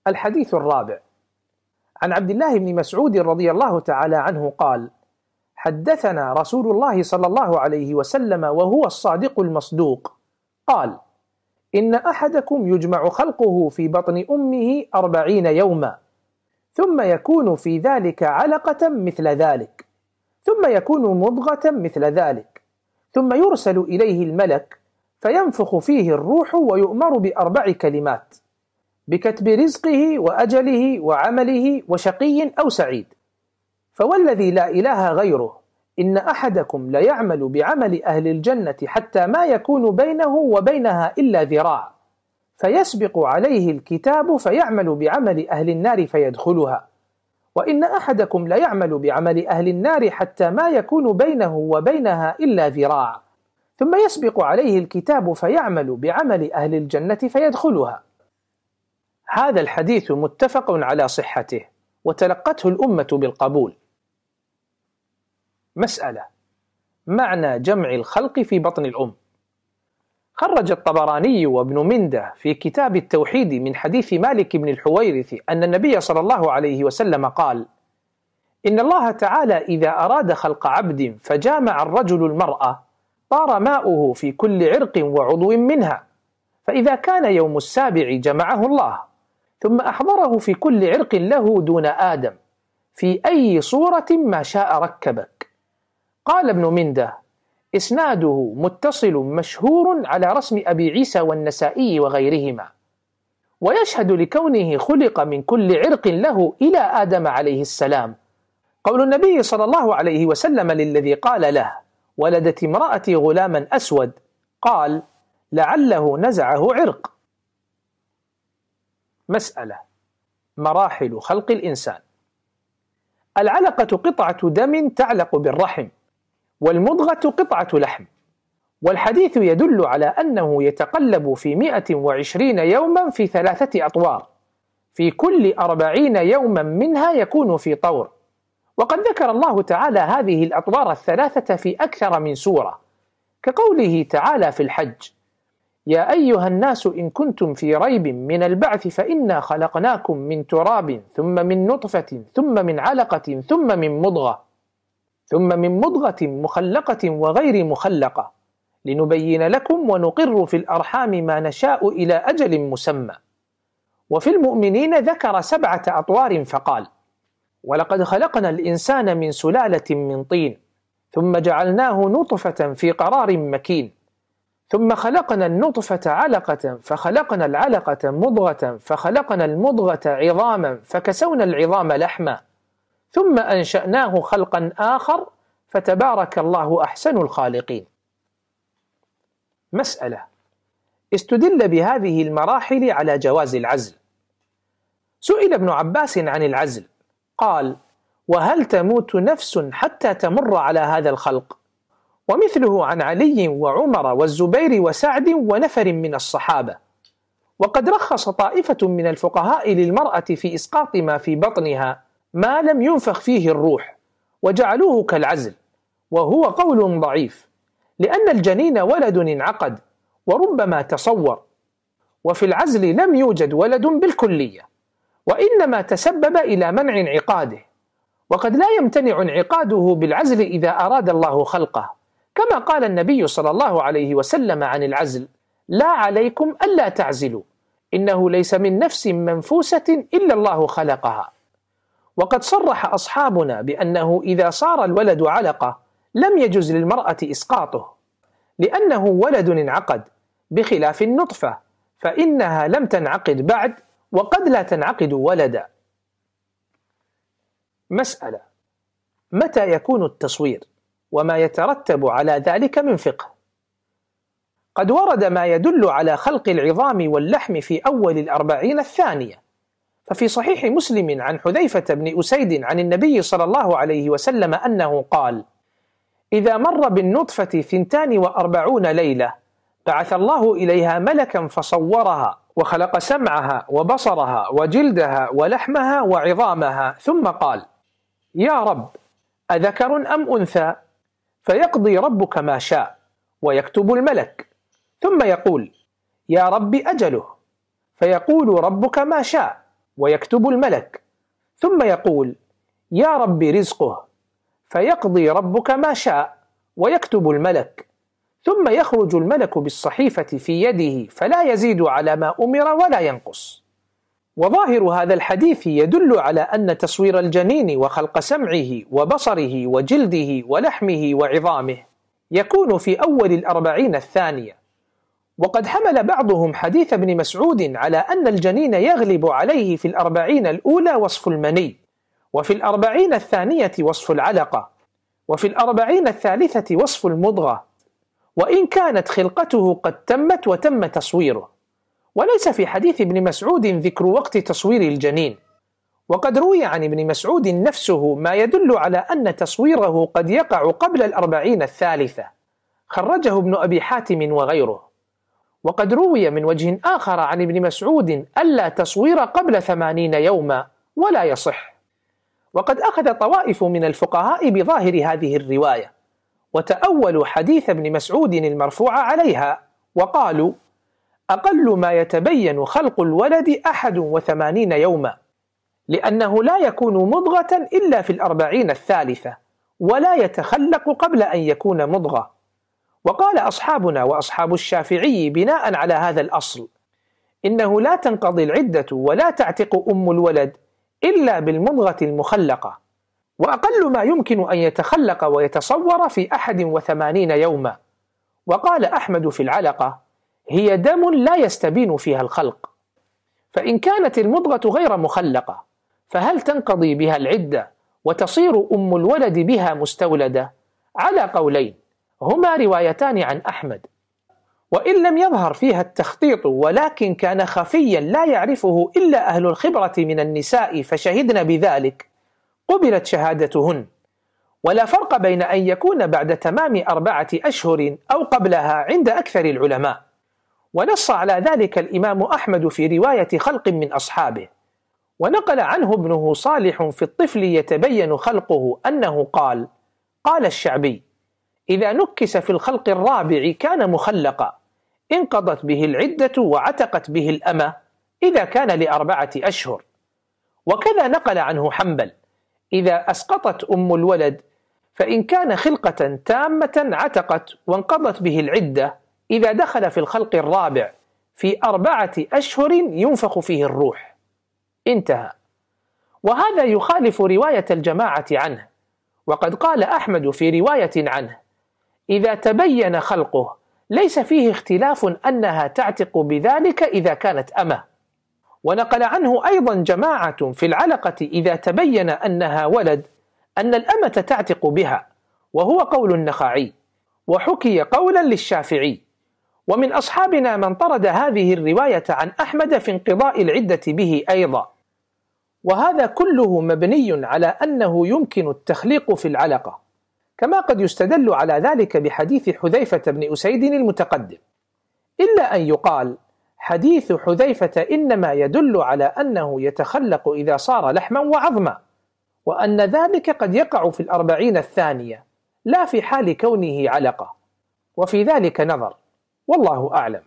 الحديث الرابع عن عبد الله بن مسعود رضي الله تعالى عنه قال: حدثنا رسول الله صلى الله عليه وسلم وهو الصادق المصدوق قال: إن أحدكم يجمع خلقه في بطن أمه 40 يوما، ثم يكون في ذلك علقة مثل ذلك، ثم يكون مضغة مثل ذلك، ثم يرسل إليه الملك فينفخ فيه الروح ويؤمر ب4 كلمات: بكتب رزقه وأجله وعمله وشقي أو سعيد. فوالذي لا إله غيره إن أحدكم ليعمل بعمل أهل الجنة حتى ما يكون بينه وبينها إلا ذراع، فيسبق عليه الكتاب فيعمل بعمل أهل النار فيدخلها، وإن أحدكم ليعمل بعمل أهل النار حتى ما يكون بينه وبينها إلا ذراع، ثم يسبق عليه الكتاب فيعمل بعمل أهل الجنة فيدخلها. هذا الحديث متفق على صحته، وتلقته الأمة بالقبول. مسألة: معنى جمع الخلق في بطن الأم. خرج الطبراني وابن منده في كتاب التوحيد من حديث مالك بن الحويرث أن النبي صلى الله عليه وسلم قال: إن الله تعالى إذا أراد خلق عبد فجامع الرجل المرأة طار ماؤه في كل عرق وعضو منها، فإذا كان يوم السابع جمعه الله، ثم أحضره في كل عرق له دون آدم في أي صورة ما شاء ركبك. قال ابن منده: إسناده متصل مشهور على رسم أبي عيسى والنسائي وغيرهما، ويشهد لكونه خلق من كل عرق له إلى آدم عليه السلام قول النبي صلى الله عليه وسلم للذي قال له: ولدت امرأتي غلاما أسود، قال: لعله نزعه عرق. مسألة: مراحل خلق الإنسان. العلقة قطعة دم تعلق بالرحم، والمضغة قطعة لحم، والحديث يدل على أنه يتقلب في 120 يوما في 3 أطوار، في كل 40 يوما منها يكون في طور. وقد ذكر الله تعالى هذه الأطوار ال3 في أكثر من سورة، كقوله تعالى في الحج: يا أيها الناس إن كنتم في ريب من البعث فإنا خلقناكم من تراب ثم من نطفة ثم من علقة ثم من مضغة مخلقة وغير مخلقة لنبين لكم ونقر في الأرحام ما نشاء إلى أجل مسمى. وفي المؤمنين ذكر 7 أطوار فقال: ولقد خلقنا الإنسان من سلالة من طين ثم جعلناه نطفة في قرار مكين ثم خلقنا النطفة علقة فخلقنا العلقة مضغة فخلقنا المضغة عظاما فكسونا العظام لحما ثم أنشأناه خلقا آخر فتبارك الله أحسن الخالقين. مسألة: استدل بهذه المراحل على جواز العزل. سئل ابن عباس عن العزل قال: وهل تموت نفس حتى تمر على هذا الخلق؟ ومثله عن علي وعمر والزبير وسعد ونفر من الصحابة. وقد رخص طائفة من الفقهاء للمرأة في إسقاط ما في بطنها ما لم ينفخ فيه الروح، وجعلوه كالعزل، وهو قول ضعيف، لأن الجنين ولد انعقد وربما تصور، وفي العزل لم يوجد ولد بالكلية، وإنما تسبب إلى منع انعقاده، وقد لا يمتنع انعقاده بالعزل إذا أراد الله خلقه، كما قال النبي صلى الله عليه وسلم عن العزل: لا عليكم ألا تعزلوا، إنه ليس من نفس منفوسة إلا الله خلقها. وقد صرح أصحابنا بأنه إذا صار الولد علقة لم يجز للمرأة إسقاطه، لأنه ولد انعقد، بخلاف النطفة فإنها لم تنعقد بعد وقد لا تنعقد ولدا. مسألة: متى يكون التصوير وما يترتب على ذلك من فقه؟ قد ورد ما يدل على خلق العظام واللحم في أول 40 الثانية، ففي صحيح مسلم عن حذيفة بن أسيد عن النبي صلى الله عليه وسلم أنه قال: إذا مر بالنطفة 42 ليلة بعث الله إليها ملكا فصورها وخلق سمعها وبصرها وجلدها ولحمها وعظامها، ثم قال: يا رب أذكر أم أنثى؟ فيقضي ربك ما شاء ويكتب الملك، ثم يقول: يا رب أجله، فيقول ربك ما شاء ويكتب الملك، ثم يقول: يا رب رزقه، فيقضي ربك ما شاء ويكتب الملك، ثم يخرج الملك بالصحيفة في يده فلا يزيد على ما أمر ولا ينقص. وظاهر هذا الحديث يدل على أن تصوير الجنين وخلق سمعه وبصره وجلده ولحمه وعظامه يكون في أول 40 الثانية. وقد حمل بعضهم حديث ابن مسعود على أن الجنين يغلب عليه في 40 الأولى وصف المني، وفي 40 الثانية وصف العلقة، وفي 40 الثالثة وصف المضغة، وإن كانت خلقته قد تمت وتم تصويره. وليس في حديث ابن مسعود ذكر وقت تصوير الجنين. وقد روي عن ابن مسعود نفسه ما يدل على أن تصويره قد يقع قبل 40 الثالثة، خرجه ابن أبي حاتم وغيره. وقد روي من وجه آخر عن ابن مسعود ألا تصوير قبل 80 يوما، ولا يصح. وقد أخذ طوائف من الفقهاء بظاهر هذه الرواية، وتأولوا حديث ابن مسعود المرفوع عليها، وقالوا: أقل ما يتبين خلق الولد 81 يوما، لأنه لا يكون مضغة إلا في 40 الثالثة، ولا يتخلق قبل أن يكون مضغة. وقال أصحابنا وأصحاب الشافعي بناء على هذا الأصل: إنه لا تنقضي العدة ولا تعتق أم الولد إلا بالمضغة المخلقة، وأقل ما يمكن أن يتخلق ويتصور في 81 يوما. وقال أحمد في العلقة: هي دم لا يستبين فيها الخلق. فإن كانت المضغة غير مخلقة فهل تنقضي بها العدة وتصير أم الولد بها مستولدة؟ على قولين، هما روايتان عن أحمد. وإن لم يظهر فيها التخطيط ولكن كان خفيا لا يعرفه إلا أهل الخبرة من النساء فشهدن بذلك، قبلت شهادتهن. ولا فرق بين أن يكون بعد تمام 4 أشهر أو قبلها عند أكثر العلماء. ونص على ذلك الإمام أحمد في رواية خلق من أصحابه. ونقل عنه ابنه صالح في الطفل يتبين خلقه أنه قال: قال الشعبي: إذا نكس في الخلق الرابع كان مخلقا، انقضت به العدة وعتقت به الأمة إذا كان ل4 أشهر. وكذا نقل عنه حنبل: إذا أسقطت أم الولد فإن كان خلقة تامة عتقت وانقضت به العدة إذا دخل في الخلق الرابع في 4 أشهر ينفخ فيه الروح. انتهى. وهذا يخالف رواية الجماعة عنه. وقد قال أحمد في رواية عنه: إذا تبين خلقه ليس فيه اختلاف أنها تعتق بذلك إذا كانت أمة. ونقل عنه أيضا جماعة في العلقة إذا تبين أنها ولد أن الأمة تعتق بها، وهو قول النخعي، وحكي قولا للشافعي. ومن أصحابنا من طرد هذه الرواية عن أحمد في انقضاء العدة به أيضا. وهذا كله مبني على أنه يمكن التخليق في العلقة، كما قد يستدل على ذلك بحديث حذيفة بن أسيد المتقدم. إلا أن يقال: حديث حذيفة إنما يدل على أنه يتخلق إذا صار لحما وعظما، وأن ذلك قد يقع في 40 الثانية لا في حال كونه علقة، وفي ذلك نظر، والله أعلم.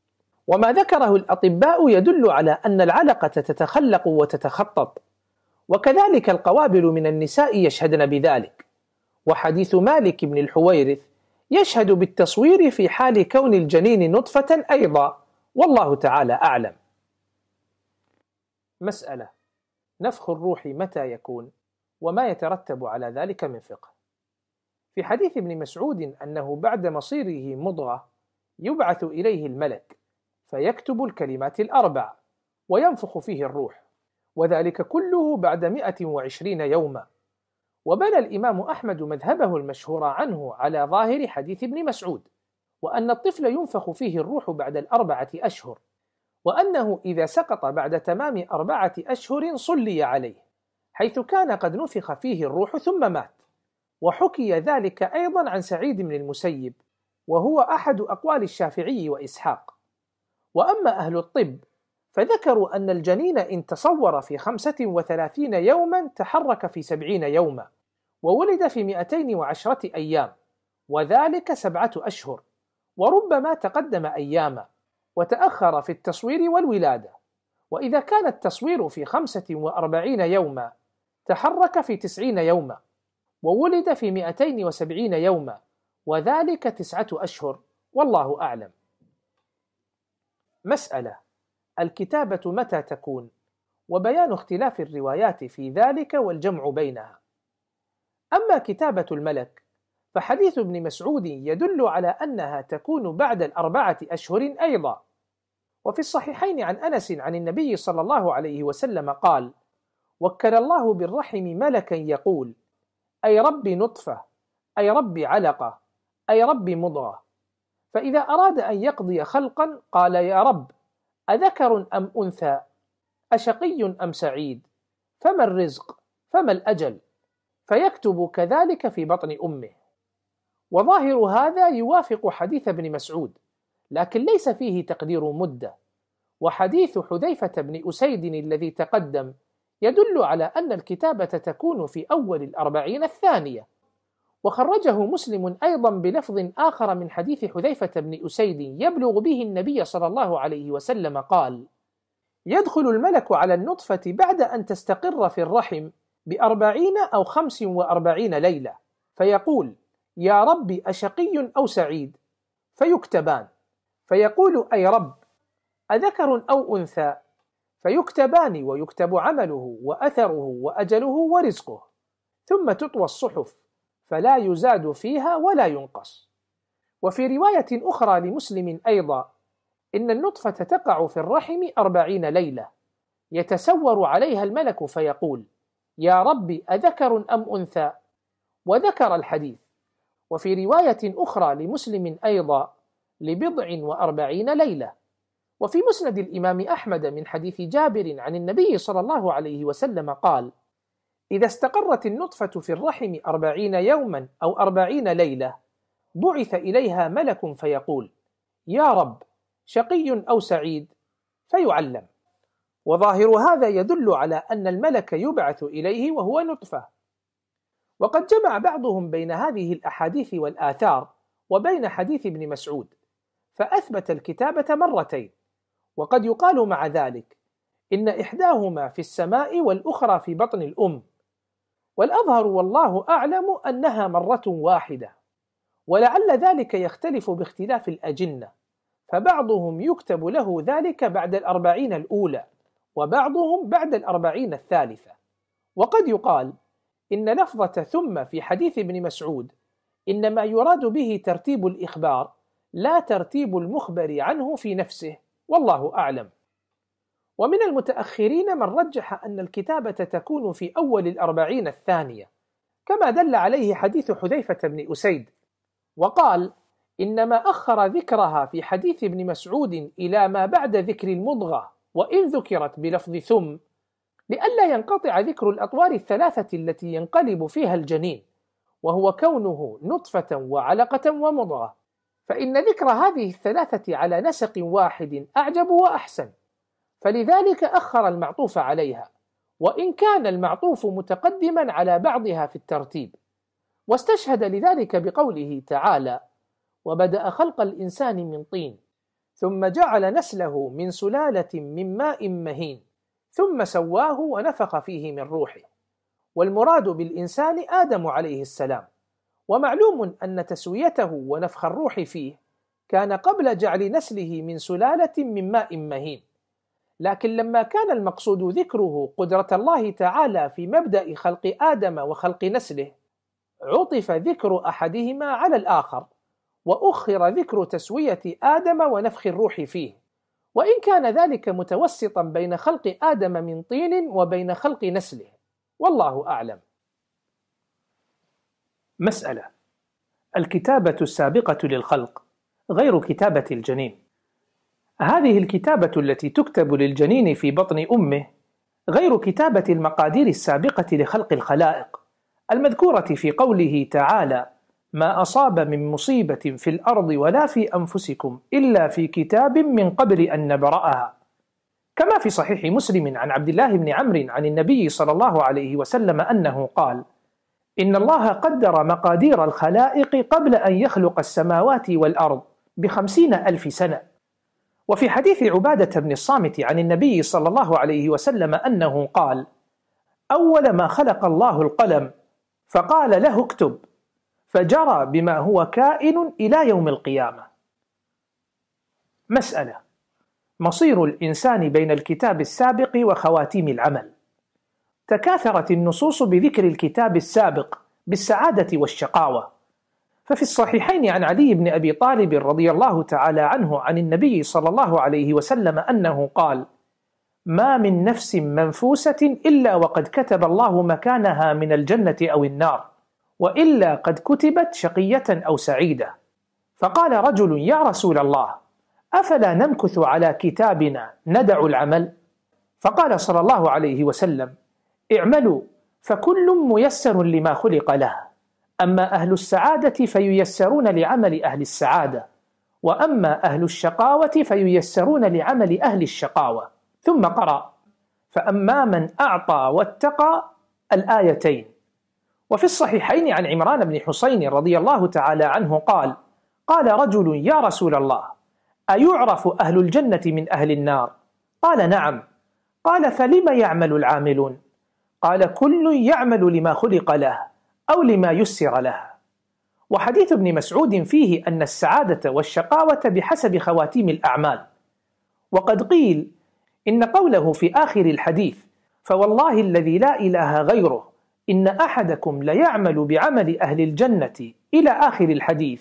وما ذكره الأطباء يدل على أن العلقة تتخلق وتتخطط، وكذلك القوابل من النساء يشهدن بذلك. وحديث مالك بن الحويرث يشهد بالتصوير في حال كون الجنين نطفة أيضا، والله تعالى أعلم. مسألة: نفخ الروح متى يكون؟ وما يترتب على ذلك من فقه. في حديث ابن مسعود أنه بعد مصيره مضغة يبعث إليه الملك فيكتب الكلمات ال4 وينفخ فيه الروح، وذلك كله بعد 120 يوما. وبنى الإمام أحمد مذهبه المشهور عنه على ظاهر حديث ابن مسعود، وأن الطفل ينفخ فيه الروح بعد 4 أشهر، وأنه إذا سقط بعد تمام 4 أشهر صلي عليه، حيث كان قد نفخ فيه الروح ثم مات. وحكي ذلك أيضا عن سعيد بن المسيب، وهو أحد أقوال الشافعي وإسحاق. وأما أهل الطب فذكروا أن الجنين إن تصور في 35 يوما تحرك في 70 يوما، وولد في 210 أيام، وذلك 7 أشهر، وربما تقدم أياما، وتأخر في التصوير والولادة. وإذا كان التصوير في 45 يوما تحرك في 90 يوما، وولد في 270 يوما، وذلك 9 أشهر، والله أعلم. مسألة: الكتابة متى تكون؟ وبيان اختلاف الروايات في ذلك والجمع بينها. أما كتابة الملك فحديث ابن مسعود يدل على أنها تكون بعد 4 أشهر أيضا. وفي الصحيحين عن أنس عن النبي صلى الله عليه وسلم قال: وكل الله بالرحم ملكا يقول: أي رب نطفة، أي رب علقة، أي رب مضغة. فإذا أراد أن يقضي خلقا قال: يا رب أذكر أم أنثى، أشقي أم سعيد، فما الرزق، فما الأجل، فيكتب كذلك في بطن أمه. وظاهر هذا يوافق حديث ابن مسعود، لكن ليس فيه تقدير مدة. وحديث حذيفة بن أسيد الذي تقدم يدل على أن الكتابة تكون في أول 40 الثانية. وخرجه مسلم أيضا بلفظ آخر من حديث حذيفة بن أسيد يبلغ به النبي صلى الله عليه وسلم قال: يدخل الملك على النطفة بعد أن تستقر في الرحم ب40 أو 45 ليلة، فيقول: يا رب أشقي أو سعيد، فيكتبان، فيقول: أي رب أذكر أو أنثى، فيكتبان، ويكتب عمله وأثره وأجله ورزقه، ثم تطوى الصحف فلا يزاد فيها ولا ينقص. وفي رواية أخرى لمسلم أيضا: إن النطفة تقع في الرحم 40 ليلة، يتسور عليها الملك فيقول: يا رب أذكر أم أنثى، وذكر الحديث. وفي رواية أخرى لمسلم أيضا: ل40 ليلة. وفي مسند الإمام أحمد من حديث جابر عن النبي صلى الله عليه وسلم قال: إذا استقرت النطفة في الرحم 40 يوما أو 40 ليلة بعث إليها ملك فيقول: يا رب شقي أو سعيد، فيعلم. وظاهر هذا يدل على أن الملك يبعث إليه وهو نطفة. وقد جمع بعضهم بين هذه الأحاديث والآثار وبين حديث ابن مسعود، فأثبت الكتابة مرتين. وقد يقال مع ذلك إن إحداهما في السماء والأخرى في بطن الأم، والأظهر والله أعلم أنها مرة واحدة، ولعل ذلك يختلف باختلاف الأجنة، فبعضهم يكتب له ذلك بعد 40 الأولى، وبعضهم بعد 40 الثالثة. وقد يقال إن لفظة ثم في حديث ابن مسعود إنما يراد به ترتيب الإخبار، لا ترتيب المخبر عنه في نفسه، والله أعلم. ومن المتأخرين من رجح أن الكتابة تكون في أول 40 الثانية، كما دل عليه حديث حذيفة بن أسيد، وقال: إنما أخر ذكرها في حديث ابن مسعود إلى ما بعد ذكر المضغة، وإن ذكرت بلفظ ثم، لئلا ينقطع ذكر الأطوار الثلاثة التي ينقلب فيها الجنين، وهو كونه نطفة وعلقة ومضغة، فإن ذكر هذه الثلاثة على نسق واحد أعجب وأحسن، فلذلك أخر المعطوف عليها، وإن كان المعطوف متقدما على بعضها في الترتيب. واستشهد لذلك بقوله تعالى: وبدأ خلق الإنسان من طين ثم جعل نسله من سلالة من ماء مهين ثم سواه ونفخ فيه من روحه. والمراد بالإنسان آدم عليه السلام، ومعلوم أن تسويته ونفخ الروح فيه كان قبل جعل نسله من سلالة من ماء مهين، لكن لما كان المقصود ذكره قدرة الله تعالى في مبدأ خلق آدم وخلق نسله، عطف ذكر أحدهما على الآخر، وأخر ذكر تسوية آدم ونفخ الروح فيه، وإن كان ذلك متوسطا بين خلق آدم من طين وبين خلق نسله، والله أعلم. مسألة: الكتابة السابقة للخلق غير كتابة الجنين. هذه الكتابة التي تكتب للجنين في بطن أمه غير كتابة المقادير السابقة لخلق الخلائق المذكورة في قوله تعالى: ما أصاب من مصيبة في الأرض ولا في أنفسكم إلا في كتاب من قبل أن نبرأها، كما في صحيح مسلم عن عبد الله بن عمرو عن النبي صلى الله عليه وسلم أنه قال: إن الله قدر مقادير الخلائق قبل أن يخلق السماوات والأرض ب50,000 سنة، وفي حديث عبادة بن الصامت عن النبي صلى الله عليه وسلم أنه قال: أول ما خلق الله القلم فقال له اكتب، فجرى بما هو كائن إلى يوم القيامة. مسألة: مصير الإنسان بين الكتاب السابق وخواتيم العمل. تكاثرت النصوص بذكر الكتاب السابق بالسعادة والشقاوة، ففي الصحيحين عن علي بن أبي طالب رضي الله تعالى عنه عن النبي صلى الله عليه وسلم أنه قال: ما من نفس منفوسة إلا وقد كتب الله مكانها من الجنة أو النار، وإلا قد كتبت شقية أو سعيدة. فقال رجل: يا رسول الله، أفلا نمكث على كتابنا ندع العمل؟ فقال صلى الله عليه وسلم: اعملوا فكل ميسر لما خلق له، أما أهل السعادة فييسرون لعمل أهل السعادة، وأما أهل الشقاوة فييسرون لعمل أهل الشقاوة. ثم قرأ: فأما من أعطى واتقى الآيتين. وفي الصحيحين عن عمران بن حسين رضي الله تعالى عنه قال: قال رجل: يا رسول الله، أيعرف أهل الجنة من أهل النار؟ قال: نعم. قال: فلم يعمل العاملون؟ قال: كل يعمل لما خلق له أو لما يسر له. وحديث ابن مسعود فيه أن السعادة والشقاوة بحسب خواتيم الأعمال. وقد قيل إن قوله في آخر الحديث: فوالله الذي لا إله غيره إن أحدكم ليعمل بعمل أهل الجنة إلى آخر الحديث،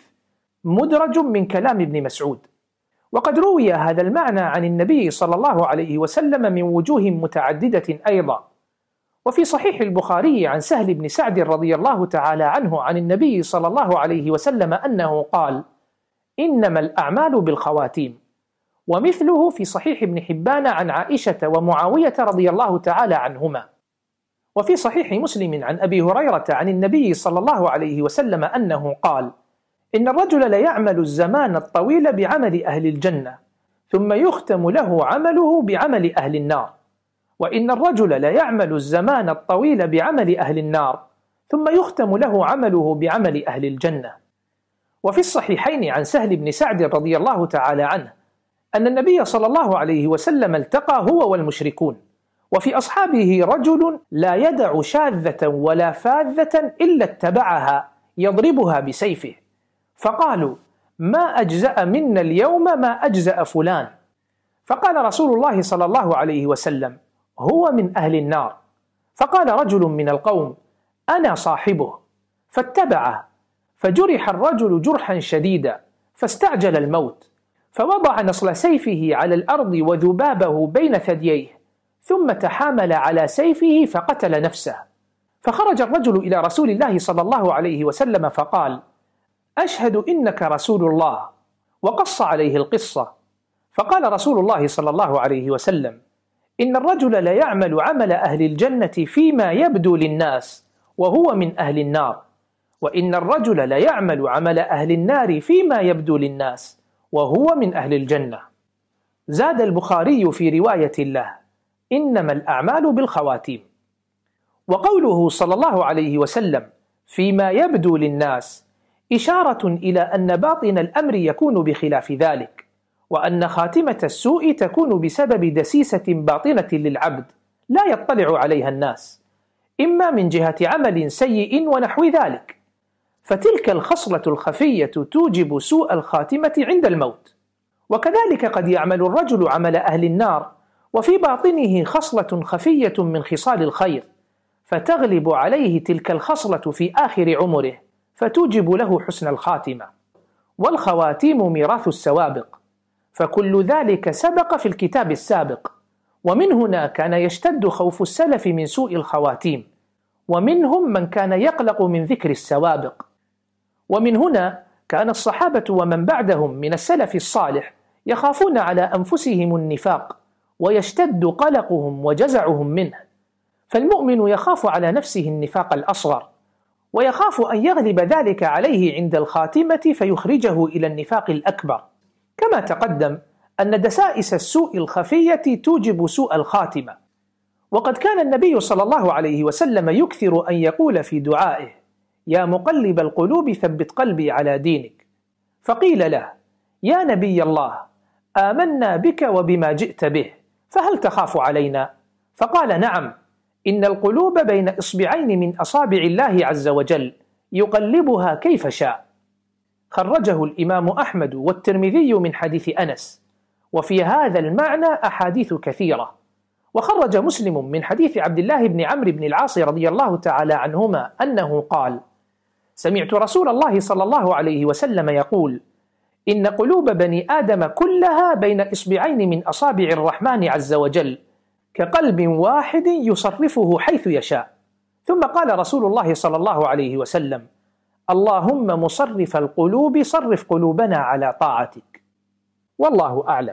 مدرج من كلام ابن مسعود. وقد روي هذا المعنى عن النبي صلى الله عليه وسلم من وجوه متعددة أيضا. وفي صحيح البخاري عن سهل بن سعد رضي الله تعالى عنه عن النبي صلى الله عليه وسلم أنه قال: إنما الأعمال بالخواتيم. ومثله في صحيح ابن حبان عن عائشة ومعاوية رضي الله تعالى عنهما. وفي صحيح مسلم عن أبي هريرة عن النبي صلى الله عليه وسلم أنه قال: إن الرجل ليعمل الزمان الطويل بعمل أهل الجنة، ثم يختم له عمله بعمل أهل النار، وإن الرجل ليعمل الزمان الطويل بعمل أهل النار، ثم يختم له عمله بعمل أهل الجنة. وفي الصحيحين عن سهل بن سعد رضي الله تعالى عنه أن النبي صلى الله عليه وسلم التقى هو والمشركون، وفي أصحابه رجل لا يدع شاذة ولا فاذة إلا اتبعها يضربها بسيفه، فقالوا: ما أجزأ منا اليوم ما أجزأ فلان. فقال رسول الله صلى الله عليه وسلم: هو من أهل النار. فقال رجل من القوم: أنا صاحبه، فاتبعه، فجرح الرجل جرحا شديدا فاستعجل الموت، فوضع نصل سيفه على الأرض وذبابه بين ثدييه، ثم تحامل على سيفه فقتل نفسه. فخرج الرجل إلى رسول الله صلى الله عليه وسلم فقال: أشهد إنك رسول الله، وقص عليه القصة. فقال رسول الله صلى الله عليه وسلم: إن الرجل ليعمل عمل أهل الجنة فيما يبدو للناس وهو من أهل النار، وإن الرجل ليعمل عمل أهل النار فيما يبدو للناس وهو من أهل الجنة. زاد البخاري في رواية له: إنما الأعمال بالخواتيم. وقوله صلى الله عليه وسلم: فيما يبدو للناس، إشارة إلى أن باطن الأمر يكون بخلاف ذلك، وأن خاتمة السوء تكون بسبب دسيسة باطنة للعبد لا يطلع عليها الناس، إما من جهة عمل سيء ونحو ذلك، فتلك الخصلة الخفية توجب سوء الخاتمة عند الموت. وكذلك قد يعمل الرجل عمل أهل النار وفي باطنه خصلة خفية من خصال الخير، فتغلب عليه تلك الخصلة في آخر عمره فتوجب له حسن الخاتمة. والخواتيم ميراث السوابق، فكل ذلك سبق في الكتاب السابق، ومن هنا كان يشتد خوف السلف من سوء الخواتيم، ومنهم من كان يقلق من ذكر السوابق. ومن هنا كان الصحابة ومن بعدهم من السلف الصالح يخافون على أنفسهم النفاق، ويشتد قلقهم وجزعهم منه. فالمؤمن يخاف على نفسه النفاق الأصغر، ويخاف أن يغلب ذلك عليه عند الخاتمة فيخرجه إلى النفاق الأكبر، كما تقدم أن دسائس السوء الخفية توجب سوء الخاتمة. وقد كان النبي صلى الله عليه وسلم يكثر أن يقول في دعائه: يا مقلب القلوب ثبت قلبي على دينك. فقيل له: يا نبي الله، آمنا بك وبما جئت به، فهل تخاف علينا؟ فقال: نعم، إن القلوب بين إصبعين من أصابع الله عز وجل يقلبها كيف شاء. خرجه الإمام أحمد والترمذي من حديث أنس، وفي هذا المعنى أحاديث كثيرة. وخرج مسلم من حديث عبد الله بن عمرو بن العاص رضي الله تعالى عنهما أنه قال: سمعت رسول الله صلى الله عليه وسلم يقول: إن قلوب بني آدم كلها بين إصبعين من أصابع الرحمن عز وجل كقلب واحد يصرفه حيث يشاء. ثم قال رسول الله صلى الله عليه وسلم: اللهم مصرف القلوب صرف قلوبنا على طاعتك. والله أعلم.